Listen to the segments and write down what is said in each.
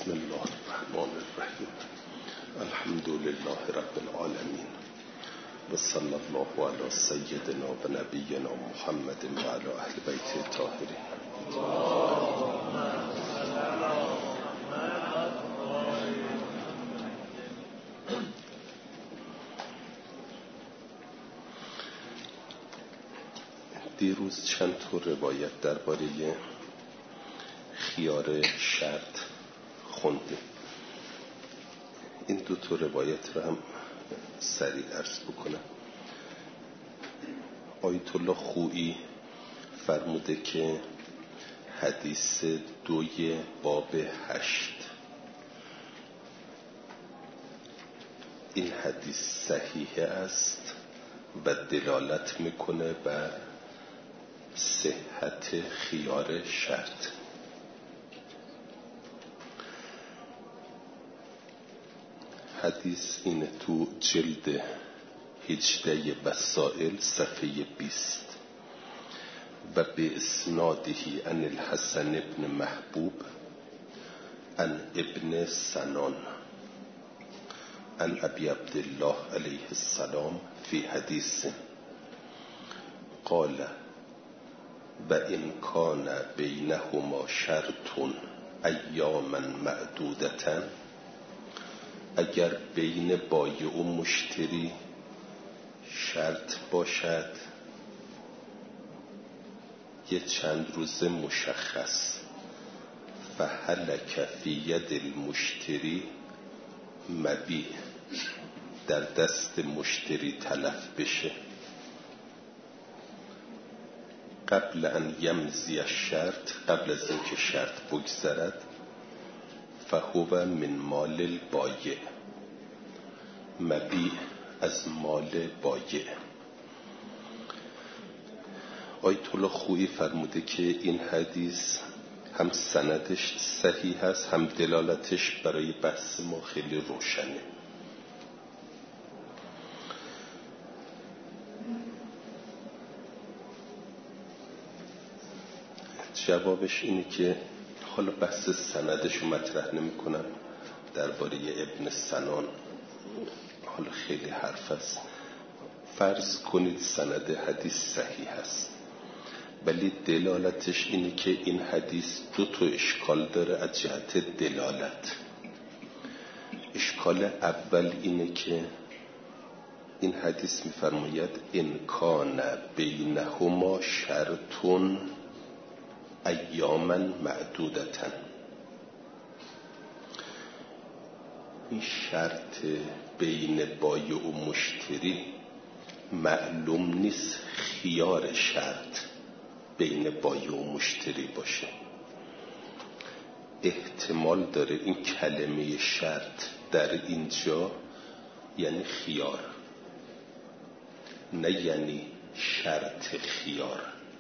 بسم الله الرحمن الرحیم. الحمد لله رب العالمین و صلی الله علی سیدنا و نبینا محمد و علی اهل بیت الطاهرین. دیروز چند تا روایت درباره خیار شرط خونده. این دو تا روایت رو هم سریع عرض بکنم. آیت الله خویی فرموده که حدیث 2 باب 8 این حدیث صحیح است و دلالت میکنه بر صحت خیار شرط. حدیث اینه تو جلد 18 وسائل صفحه 20 و به اسناده عن الحسن ابن محبوب عن ابن سنان عن ابی عبدالله علیه السلام فی حدیث قال و ان کان بینهما شرط ایاما معدودتا، اگر بین بایع و مشتری شرط باشد یه چند روز مشخص، فهلک فی ید المشتری مبیع، در دست مشتری تلف بشه قبل ان یمضی الشرط، قبل از اینکه شرط بگذرد، فهو من مال البایع، مبیع از مال بایع. آیت الله خویی فرموده که این حدیث هم سندش صحیح هست، هم دلالتش برای بحث ما خیلی روشنه. جوابش اینه که حالا بحث سندش رو مطرح نمی کنم، درباره ابن سنان حالا خیلی حرف است. فرض کنید سند حدیث صحیح هست، ولی دلالتش اینه که این حدیث 2 تا اشکال داره از جهت دلالت. اشکال اول اینه که این حدیث می‌فرماید ان کان بینهما شرط ایاما معدودتا. این شرط بین بایع و مشتری معلوم نیست خیار شرط بین بایع و مشتری باشه. احتمال داره این کلمه شرط در اینجا یعنی خیار، نه یعنی شرط خیار.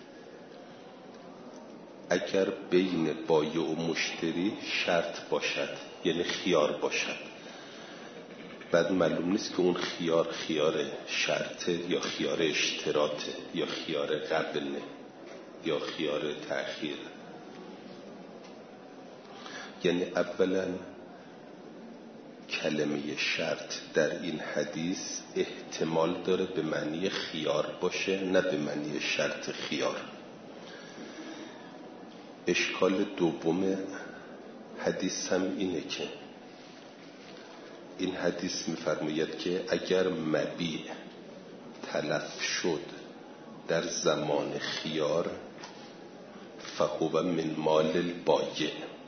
اگر بین بایع و مشتری شرط باشد یعنی خیار باشد، بعد معلوم نیست که اون خیار شرطه یا خیار اشتراطه یا خیار قبله یا خیار تأخیر. یعنی اولا کلمه شرط در این حدیث احتمال داره به معنی خیار باشه، نه به معنی شرط خیار. اشکال دوم حدیث هم اینه که این حدیث می‌فرماید که اگر مبیع تلف شد در زمان خیار فهو من مال البایع.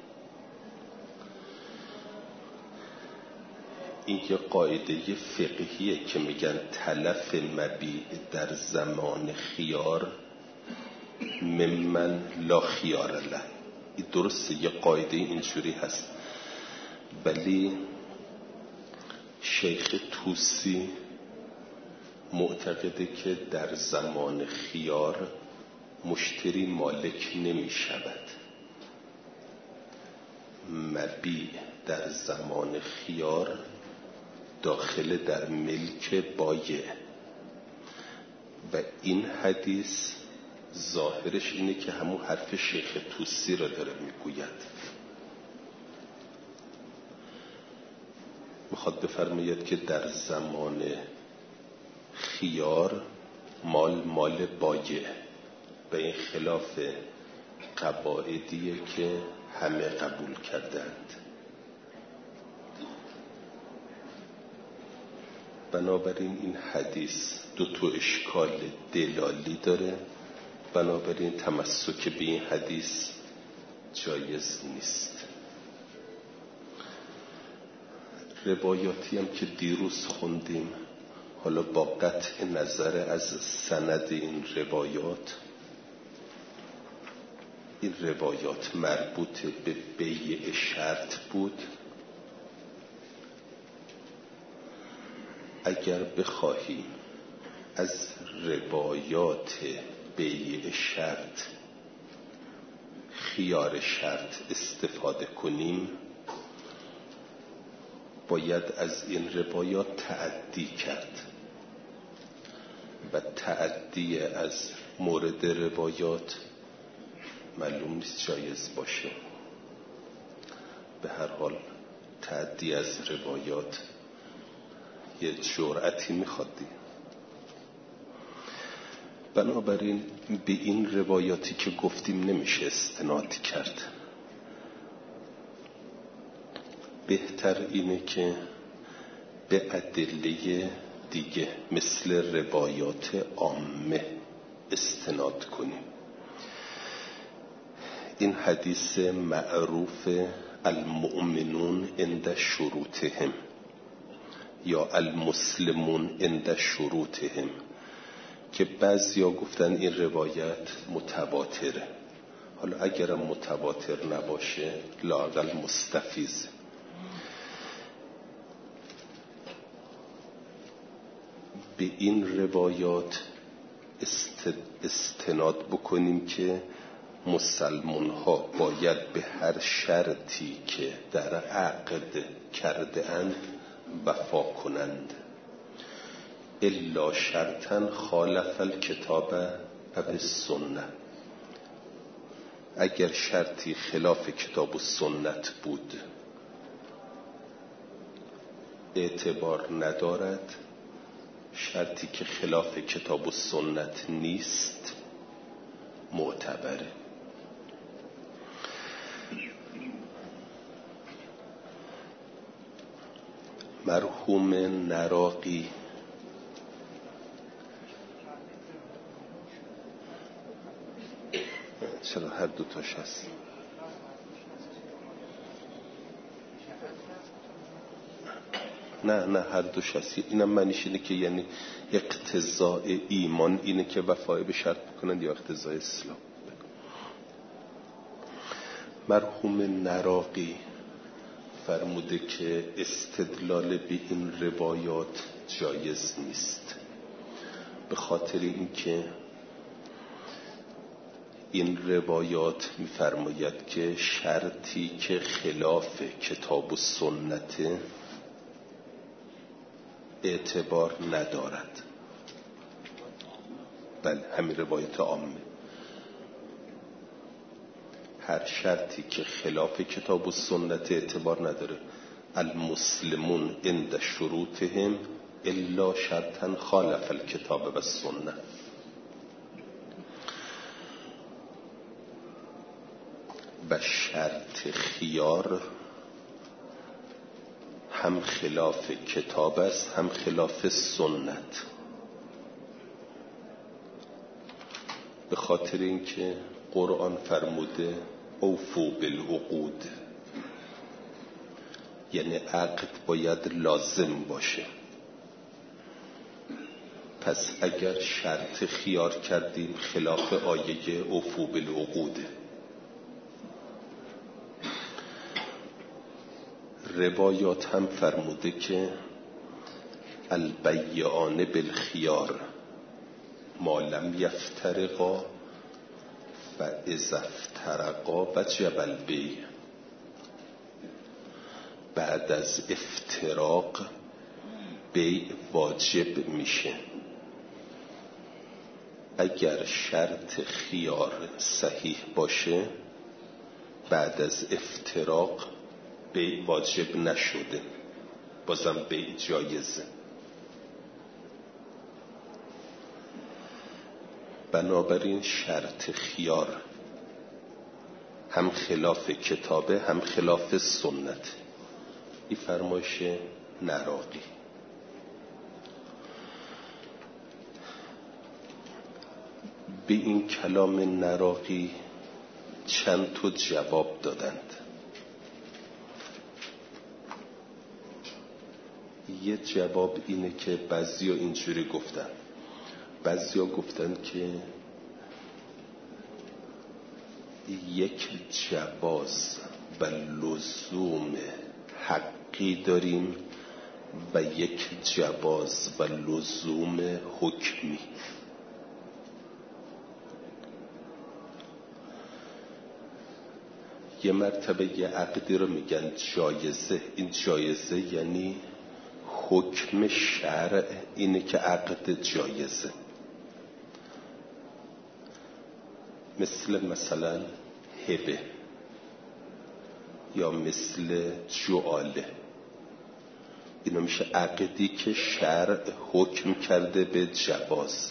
این یه قاعده فقهیه که میگن تلف مبیع در زمان خیار ممن لا خیار له. این درسته، یه قاعده اینجوری هست، ولی شیخ طوسی معتقده که در زمان خیار مشتری مالک نمی شود. مبیع در زمان خیار داخل در ملک بایع و این حدیث ظاهرش اینه که همون حرف شیخ طوسی را داره میگوید. میخواد بفرماید که در زمان خیار مال بایع، به این خلاف قواعدیه که همه قبول کردند. بنابراین این حدیث دو تا اشکال دلالی داره، بنابراین تمسک به این حدیث جایز نیست. روایاتی هم که دیروز خوندیم، حالا با قطع نظر از سند این روایات مربوط به بیع شرط بود. اگر بخواهیم از روایات بیع شرط، خیار شرط استفاده کنیم، باید از این روایات تعدی کرد و تعدی از مورد روایات معلوم نیست جایز باشه. به هر حال تعدی از روایات یه جرأتی میخوادی. بنابراین به این روایاتی که گفتیم نمیشه استناد کرد. بهتر اینه که به ادله دیگه مثل روایات عامه استناد کنیم. این حدیث معروف المؤمنون عند شروطهم یا المسلمون عند شروطهم که بعضیا گفتن این روایت متواتره. حالا اگرم متواتر نباشه لااقل مستفیض. به این روایات استناد بکنیم که مسلمان ها باید به هر شرطی که در عقد کرده اند وفا کنند، الا شرطا خالف الکتاب و السنه. اگر شرطی خلاف کتاب و سنت بود اعتبار ندارد، شرطی که خلاف کتاب و سنت نیست معتبره. مرحوم نراقی چرا هر دوتاش هست؟ نه هر دوش هست. اینم معنیش اینه که یعنی اقتضاء ایمان اینه که وفای به شرط بکنند یا اقتضاء اسلام. مرحوم نراقی فرموده که استدلال به این روایات جایز نیست، به خاطر اینکه این روایات می‌فرماید که شرطی که خلاف کتاب و سنت اعتبار ندارد. بله همین روایت عامه. هر شرطی که خلاف کتاب و سنت اعتبار نداره. المسلمون عند شروطهم الا شرطا خالف الکتاب و السنه. و شرط خیار هم خلاف کتاب است هم خلاف سنت، به خاطر اینکه قرآن فرموده اوفو بالعقود، یعنی عقد باید لازم باشه. پس اگر شرط خیار کردیم خلاف آیه اوفو بالعقوده. روایات هم فرموده که البیعان بالخیار ما لم یفترقا و اذا افترقا وجب البیع. بعد از افتراق بیع واجب میشه. اگر شرط خیار صحیح باشه بعد از افتراق بیع واجب نشده. بازم بیع جایزه. بنابراین شرط خیار هم خلاف کتابه هم خلاف سنت. این فرمایش نراقی. به این کلام نراقی چند تا جواب دادند. یه جواب اینه که بعضیا اینجوری گفتن. بعضیا گفتن که یک جواز و لزوم حقی داریم و یک جواز و لزوم حکمی. یه مرتبه یه عقدی رو میگن جایزه. این جایزه یعنی حکم شرع اینه که عقد جایزه. مثلا هبه یا مثل جعاله. اینو میشه عقدی که شرع حکم کرده به جواز.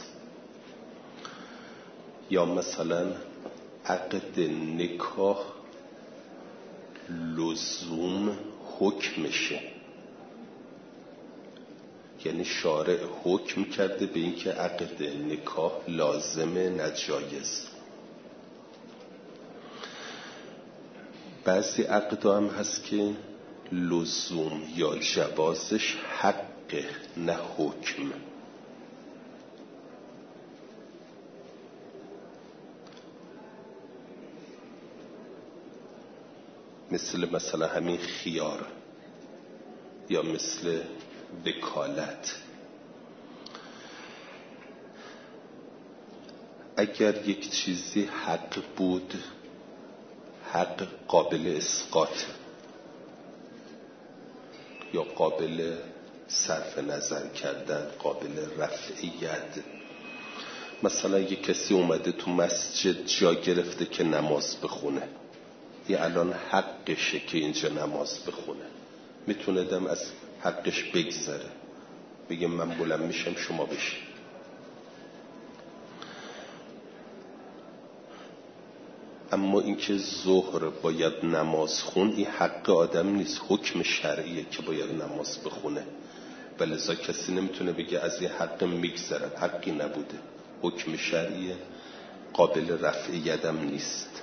یا مثلا عقد نکاح لزوم حکمشه، یعنی شارع حکم کرده به این که عقد نکاح لازمه نجایز. بعضی عقدا هم هست که لزوم یا جوازش حق نه حکم. مثلا همین خیار یا مثل وکالت. اگر یک چیزی حق بود، حق قابل اسقاط یا قابل صرف نظر کردن، قابل رفع ید. مثلا یک کسی اومده تو مسجد جا گرفته که نماز بخونه، یه الان حقشه که اینجا نماز بخونه، میتونه دم از حقش بگذره، بگه من بلند میشم شما بشین. اما اینکه ظهر باید نماز خون، این حق آدم نیست، حکم شرعیه که باید نماز بخونه. ولذا کسی نمیتونه بگه از این حق میگذرم، حقی نبوده، حکم شرعیه، قابل رفع یدم نیست.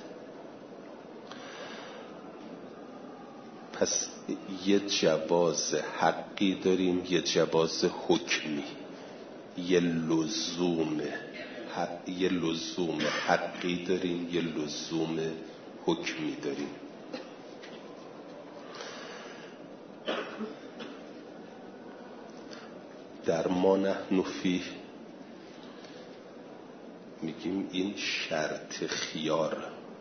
پس یه جواز حقی داریم، یه جواز حکمی، یه لزوم حقی داریم، یه لزوم حکمی داریم. در ما نحن فیه میگیم این شرط خیار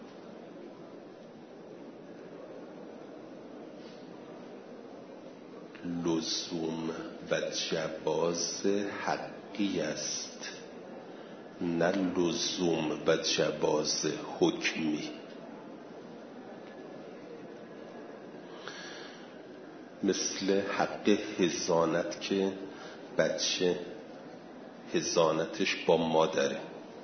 لزوم و جواز حقی است، نه لزوم و جواز حکمی. مثل حق حضانت که بچه حضانتش با مادره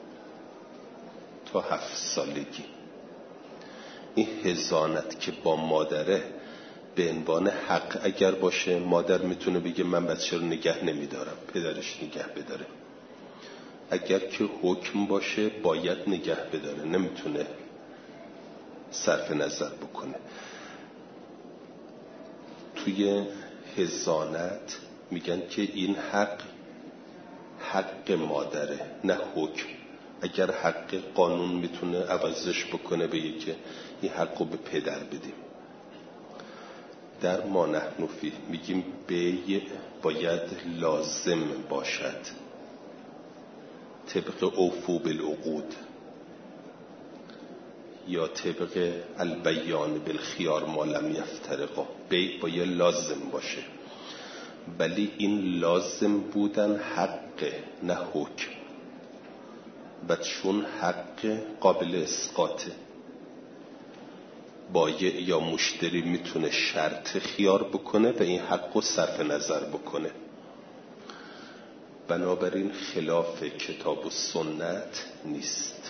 تا 7 سالگی. این حضانت که با مادره به عنوان حق اگر باشه، مادر میتونه بگه من بچه رو نگه نمیدارم، پدرش نگه بداره. اگر که حکم باشه باید نگه بداره، نمیتونه صرف نظر بکنه. توی حضانت میگن که این حق مادره نه حکم. اگر حق قانون میتونه عوضش بکنه، بگه که این حق رو به پدر بدیم. در ما نحن فیه میگیم بیع باید لازم باشد، طبق اوفو بالعقود یا طبق البیان بالخیار ما لم یفترقا. بیع باید لازم باشه، ولی این لازم بودن حق نه حکم. و چون حق قابل اسقاطه، بایع یا مشتری میتونه شرط خیار بکنه و این حق رو صرف نظر بکنه. بنابراین خلاف کتاب و سنت نیست.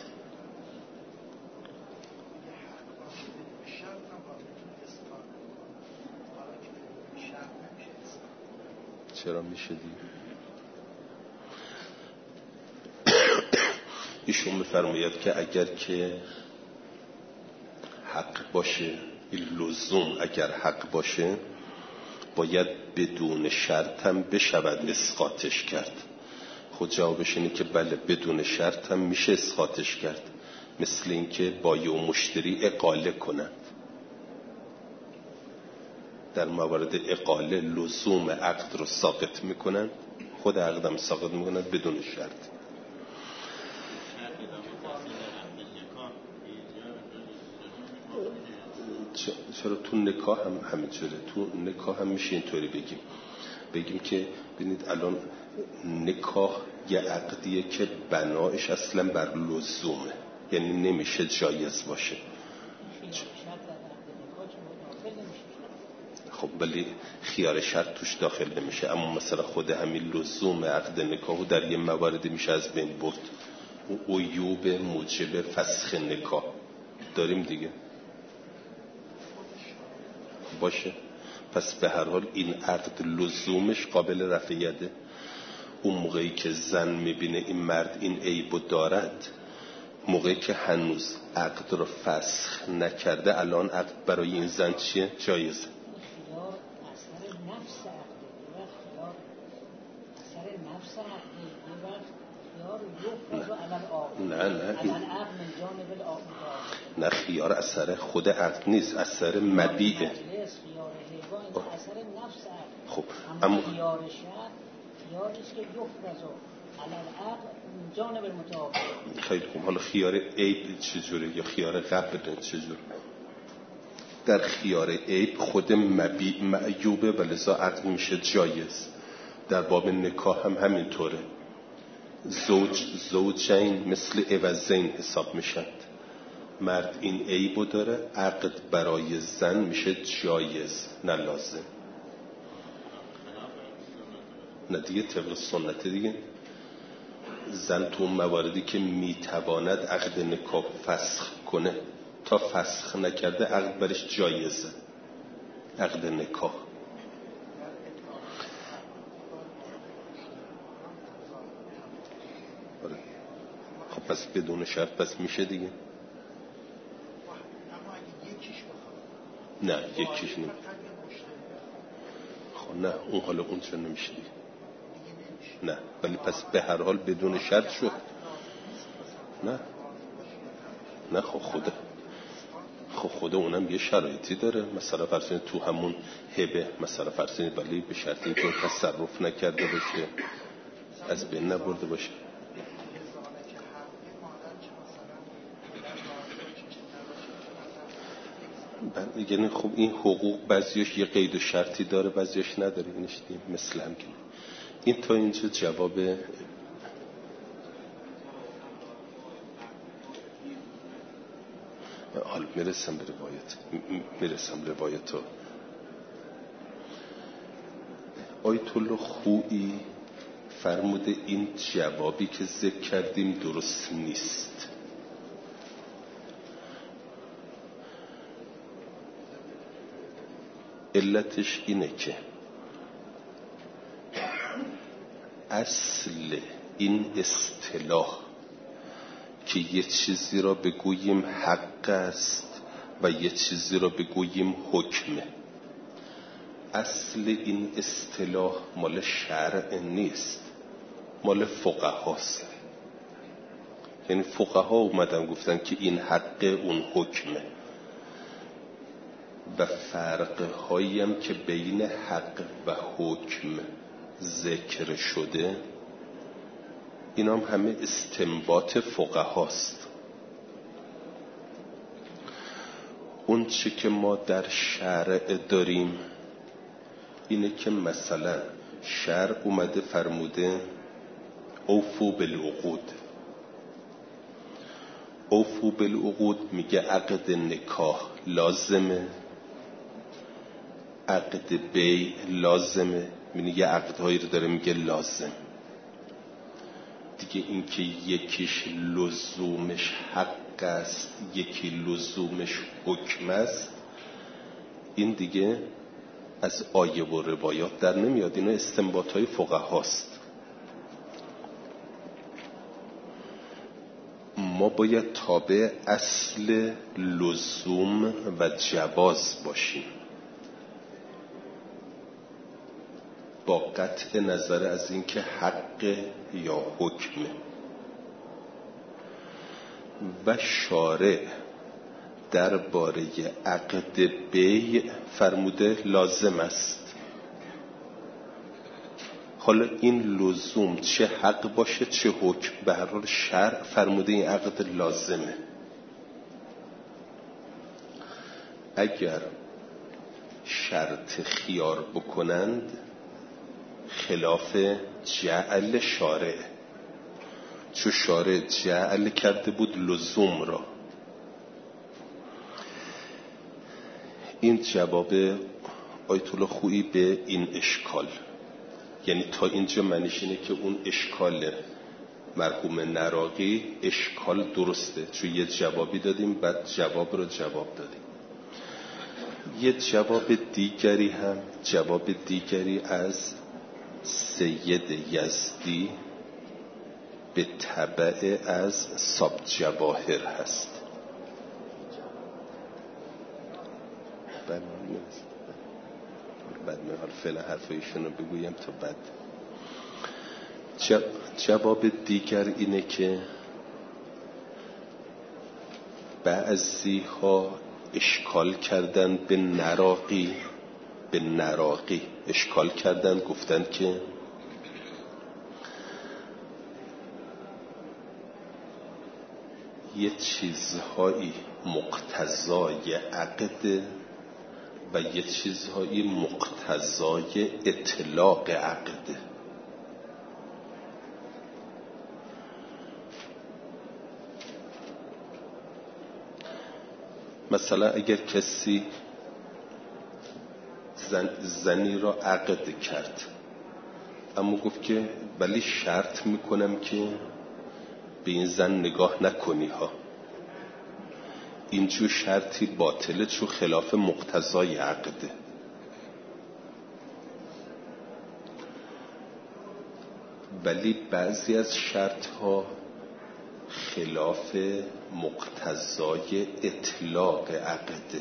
چرا میشه دید؟ ایشون میفرماید که اگر که حق باشه، این لزوم اگر حق باشه باید بدون شرط هم بشود اسقاطش کرد. خود جوابش اینه که بله بدون شرط هم میشه اسقاطش کرد، مثل اینکه بایع و مشتری اقاله کنند. در موارد اقاله لزوم عقد رو ساقط میکنن، خود عقد هم ساقط میکنن بدون شرط. چرا تو نکاح هم همینجوره؟ تو نکاح هم میشه اینطوری بگیم که ببینید الان نکاح یه عقدیه که بنایش اصلا بر لزومه، یعنی نمیشه جایز باشه. خب ولی خیار شرط توش داخل نمیشه. اما مثلا خود همین لزوم عقد نکاحو در یه مواردی میشه از بین برد. عیوب موجب فسخ نکاح داریم دیگه باشه. پس به هر حال این عقد لزومش قابل رفع یده. اون موقعی که زن میبینه این مرد این عیبو دارد، موقعی که هنوز عقد رو فسخ نکرده، الان عقد برای این زن چیه؟ جایزه. نه خیار اثر خود عقد نیست، اثر مبیعه. خب اما خیارش که یفرضو علی العقد جانب المتعاقد. خیلی خوب، حالا خیار عیب چجوره یا خیار قبل چجوره؟ در خیار عیب خود مبیع معیوبه و لذا عقد میشه جایز. در باب نکاح هم همینطوره. زوجین مثل عوضین حساب میشند. مرد این عیبو داره، عقد برای زن میشه جایز نه لازم. نه دیگه طبق سنت دیگه. زن تو مواردی که میتواند عقد نکاح فسخ کنه، تا فسخ نکرده عقد برش جایزه، عقد نکاح. خب پس بدون شرط پس میشه دیگه. نه یکیش نمیشه. خب نه اون حالا اون چرا نمیشه دیگه؟ نه ولی پس به هر حال بدون شرط شد. نه خب خدا اونم یه شرایطی داره. مثلا فرض تو همون هبه مثلا فرض ولی به شرطی که تصرف نکرده باشه، از بین نبرده باشه. یعنی خب این حقوق بعضیش یه قید و شرطی داره بعضیش نداره. اینش دیم مثل هم که این تا اینجا جواب. حالا میرسم به روایت ها. آیت الله خویی فرموده این جوابی که ذکر کردیم درست نیست. علتش اینه که اصل این اصطلاح که یه چیزی را بگوییم حق است و یه چیزی را بگوییم حکمه، اصل این اصطلاح مال شرع نیست، مال فقهاست. یعنی فقها اومدن گفتن که این حق اون حکمه و فرقهایی هم که بین حق و حکم ذکر شده اینا هم همه استنباط فقهاست. اون چه که ما در شرع داریم اینه که مثلا شرع اومده فرموده اوفو بالعقود، اوفو بالعقود میگه عقد نکاح لازمه، عقد بیع لازمه، میگه عقدهایی رو داره میگه لازم. دیگه این که یکیش لزومش حق است یکی لزومش حکم است، این دیگه از آیه و روایات در نمیاد، اینا استنباطهای فقهاست. ما باید تابع اصل لزوم و جواز باشیم با قطع نظر از اینکه حق یا حکمه. و شارع درباره عقد بیع فرموده لازم است. حالا این لزوم چه حق باشه چه حکم، به هر حال شرع فرموده این عقد لازمه. اگر شرط خیار بکنند خلاف جعل شارع، چون شارع جعل کرده بود لزوم را. این جواب آیت الله خویی به این اشکال، یعنی تا اینجا معنیش اینه که اون اشکال مرحوم نراقی اشکال درسته، چون یه جوابی دادیم بعد جواب رو جواب دادیم. یه جواب دیگری از سید یزدی به تبع از صاب جواهر هست. بعد من فعلا حرفایشون رو بگویم تا بعد. جواب دیگر اینه که بعضی ها اشکال کردن به نراقی اشکال کردن، گفتن که یه چیزهایی مقتضای عقد و یه چیزهایی مقتضای اطلاق عقد. مثلا اگر کسی زنی را عقد کرد اما گفت که ولی شرط میکنم که به این زن نگاه نکنی ها، اینجور شرطی باطله چون خلاف مقتضای عقده. ولی بعضی از شرط ها خلاف مقتضای اطلاق عقده.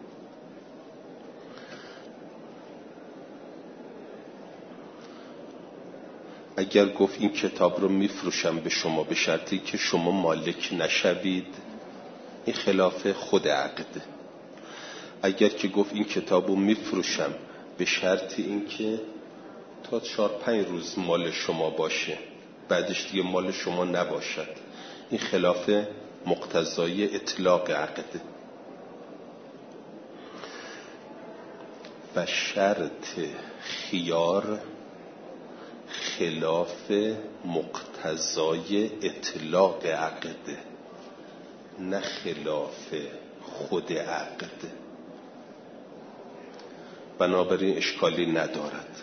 اگر گفت این کتاب رو میفروشم به شما به شرطی که شما مالک نشوید، این خلاف خود عقده. اگر که گفت این کتاب رو میفروشم به شرطی این که تا 4-5 روز مال شما باشه بعدش دیگه مال شما نباشد، این خلاف مقتضای اطلاق عقده. و شرط خیار خلاف مقتضای اطلاق عقده، نه خلاف خود عقده، بنابراین اشکالی ندارد.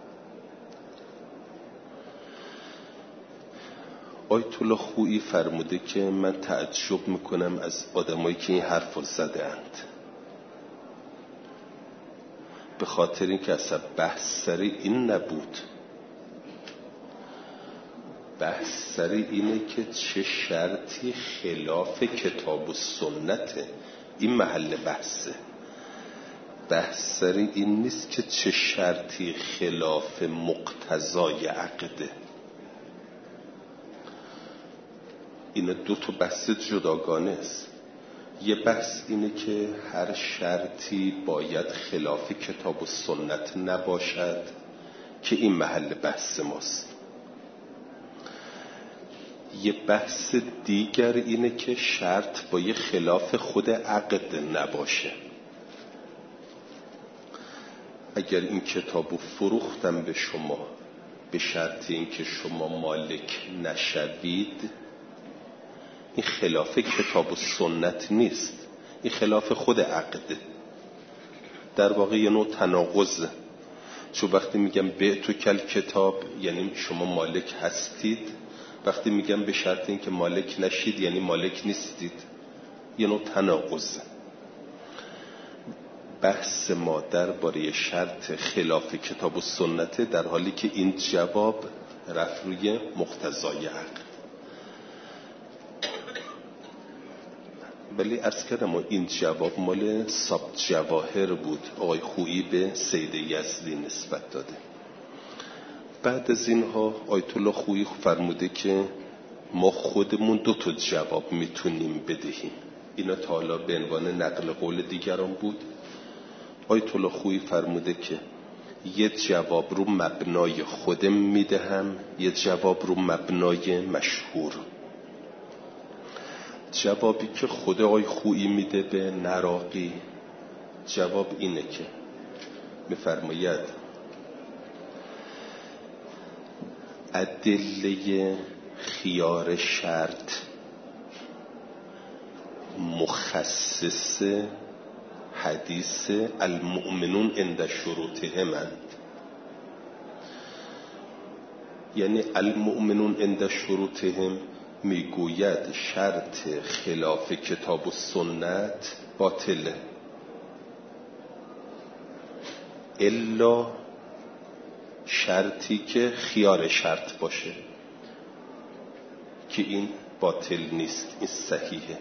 آیت الله خویی فرموده که من تعجب میکنم از آدمایی که این حرف رو زده اند، به خاطر اینکه اصلا بحث سر این نبود. بحث سر اینه که چه شرطی خلاف کتاب و سنته، این محل بحثه. بحث سر این نیست که چه شرطی خلاف مقتضای عقده. این 2 بحث جداگانه است. یه بحث اینه که هر شرطی باید خلاف کتاب و سنت نباشد که این محل بحث ماست. یه بحث دیگر اینه که شرط باید خلاف خود عقد نباشه. اگر این کتابو فروختم به شما به شرط اینکه شما مالک نشوید، این خلاف کتاب و سنت نیست، این خلاف خود عقده، در واقع یه نوع تناقضه. چون وقتی میگم بعتو کل کتاب یعنی شما مالک هستید، وقتی میگم به شرط این که مالک نشید یعنی مالک نیستید، یه نوع تناقضه. بحث ما درباره شرط خلاف کتاب و سنت، در حالی که این جواب رفت روی مقتضای عقل. ولی عرض کردم این جواب مال سابت جواهر بود، آقای خویی به سید یزدی نسبت داده. بعد از اینها آیت الله خویی فرموده که ما خودمون 2 جواب میتونیم بدهیم. اینا تا حالا به عنوان نقل قول دیگران بود. آیت الله خویی فرموده که یه جواب رو مبنای خودم میدهم، یه جواب رو مبنای مشهور. جوابی که خود آقای خویی میده به نراقی، جواب اینه که میفرماید ادله خیار شرط مخصص حدیث المؤمنون عند شروطهم اند. یعنی المؤمنون عند شروطهم میگوید شرط خلاف کتاب و سنت باطله، الا شرطی که خیار شرط باشه که این باطل نیست، این صحیحه.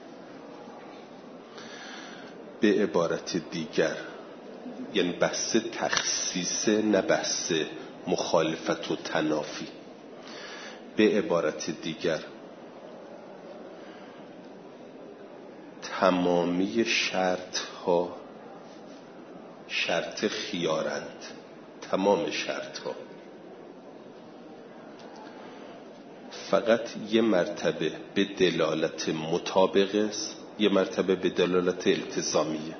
به عبارت دیگر یعنی بحث تخصیص، نه بحث مخالفت و تنافی. به عبارت دیگر تمامی شرط ها شرط خیارند، تمام شرط ها. فقط یه مرتبه به دلالت مطابقه است، یه مرتبه به دلالت التزامیه.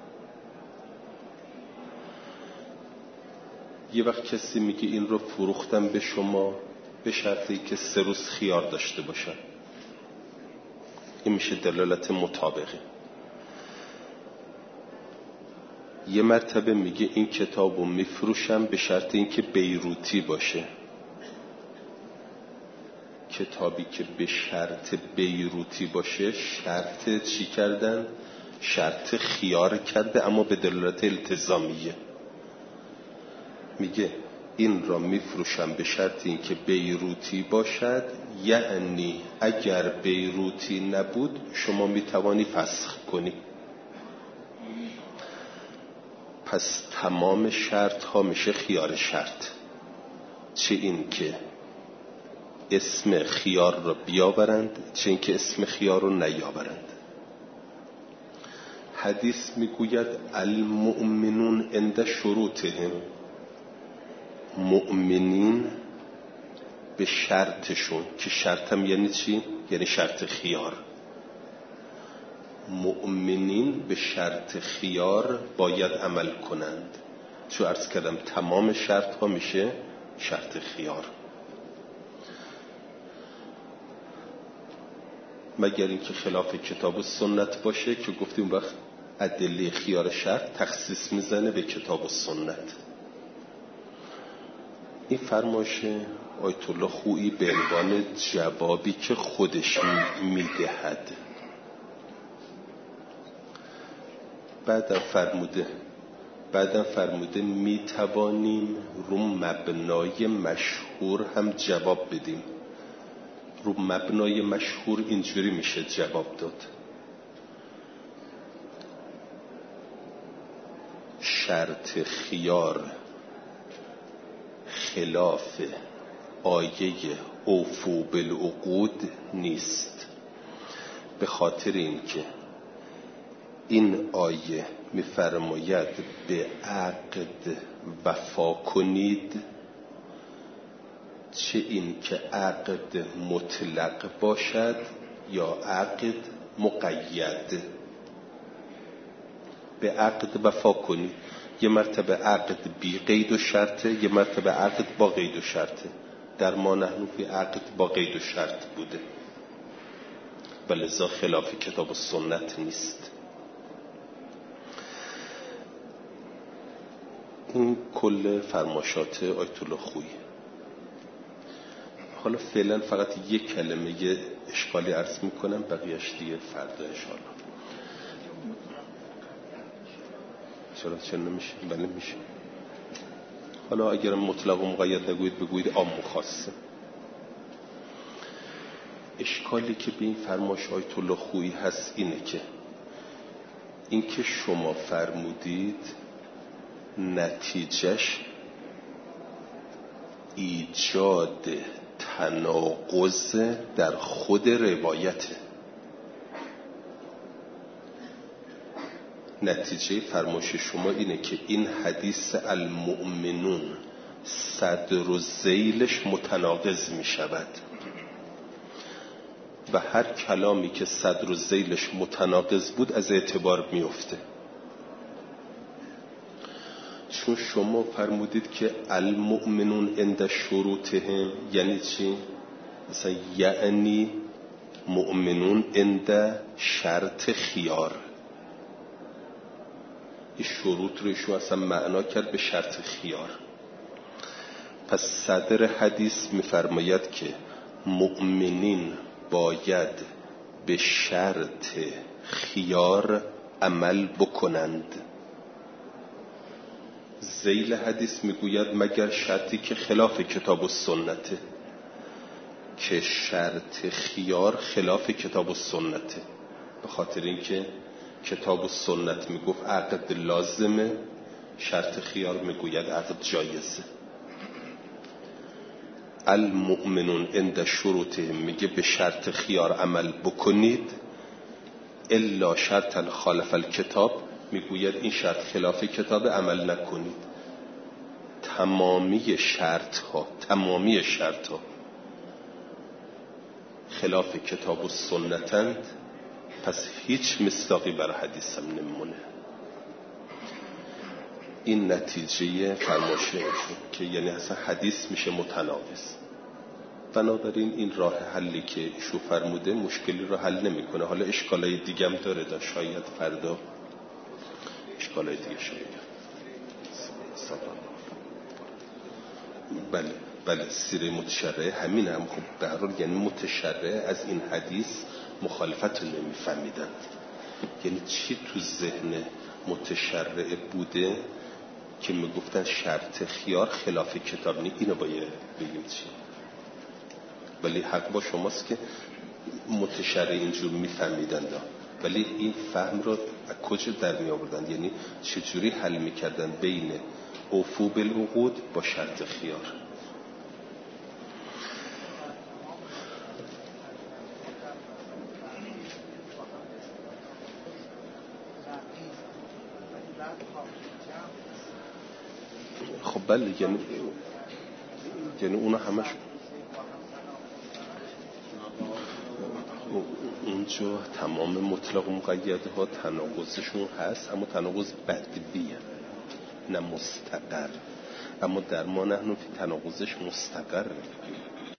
یه وقت کسی میگه این رو فروختم به شما به شرطی که 3 روز خیار داشته باشن، این میشه دلالت مطابقه. یه مرتبه میگه این کتاب رو میفروشم به شرط این که بیروتی باشه. کتابی که به شرط بیروتی باشه شرط چی کردن؟ شرط خیار کرده، اما به دلالت التزامیه. میگه این را میفروشم به شرط این که بیروتی باشد، یعنی اگر بیروتی نبود شما میتوانی فسخ کنی. پس تمام شرط ها میشه خیار شرط، چه این که اسم خیار را بیاورند، چه این که اسم خیار را نیاورند. حدیث میگوید المؤمنون عند شروطهم، مؤمنین به شرطشون، که شرطم یعنی چی؟ یعنی شرط خیار. مؤمنین به شرط خیار باید عمل کنند، چون عرض کردم تمام شرط ها میشه شرط خیار، مگر اینکه خلاف کتاب و سنت باشه که گفتیم وقت ادله خیار شرط تخصیص میزنه به کتاب و سنت. این فرمایش آیت الله خویی به عنوان جوابی که خودش میدهد. بعدم فرموده میتوانیم رو مبنای مشهور هم جواب بدیم. رو مبنای مشهور اینجوری میشه جواب داد: شرط خیار خلاف آیه اوفو بالعقود نیست، به خاطر اینکه این آیه میفرماید به عقد وفا کنید، چه این که عقد مطلق باشد یا عقد مقید. به عقد وفا کنید، یه مرتبه عقد بی قید و شرطه، یه مرتبه عقد با قید و شرطه. در ما نحن فی عقد با قید و شرط بوده. و لذا خلاف کتاب و سنت نیست. این کل فرمایشات آیت الله خویی. حالا فعلا فقط یک کلمه یه اشکالی عرض میکنم، بقیهش دیگه فردا انشاءالله. چرا نمیشه؟ بله میشه. حالا اگر مطلق و مقید نگوید بگوید عام و خاصه. اشکالی که به این فرمایش آیت الله خویی هست اینه که این که شما فرمودید نتیجهش ایجاد تناقض در خود روایته. نتیجه فرمایش شما اینه که این حدیث المؤمنون صدر و ذیلش متناقض می شود و هر کلامی که صدر و ذیلش متناقض بود از اعتبار می افته. چون شما فرمودید که المؤمنون عند شروطهم، یعنی چی؟ مثلا یعنی مؤمنون عند شرط خیار. این شروط رو ایشون اصلا معنا کرد به شرط خیار. پس صدر حدیث می‌فرماید که مؤمنین باید به شرط خیار عمل بکنند. ذیل حدیث میگوید مگر شرطی که خلاف کتاب و سنته، که شرط خیار خلاف کتاب و سنته. به خاطر اینکه کتاب و سنت میگفت عقد لازمه، شرط خیار میگوید عقد جایزه. المؤمنون عند شروطهم میگه به شرط خیار عمل بکنید، الا شرط خالف الکتاب میگوید این شرط خلاف کتاب عمل نکنید. تمامی شرط ها خلاف کتاب و سنتند، پس هیچ مصداقی برای حدیثم نمونه. این نتیجه فرمایششون که یعنی اصلا حدیث میشه متناقض. بنابراین این راه حلی که ایشون فرموده مشکلی رو حل نمیکنه. حالا اشکالای دیگه هم داره، شاید فردا اشکالای دیگه شاید. بله سیره متشرعه همین هم خب به هر حال یعنی متشرعه از این حدیث مخالفت رو نمیفهمیدند. یعنی چی تو ذهن متشرعه بوده که میگفتن شرط خیار خلاف کتاب نی؟ اینو باید بگیم چی. ولی حق با شماست که متشرع اینجور میفهمیدند، ولی این فهم رو از کجا در می آوردن؟ یعنی چجوری حل میکردن بین اوفو بالعقود با شرط خیار؟ خب بله یعنی اونا همش اونجا تمام مطلق و مقید ها تناقضشون هست، اما تناقض بدویه نه مستقر. اما در ما نحن فی تناقضش مستقر.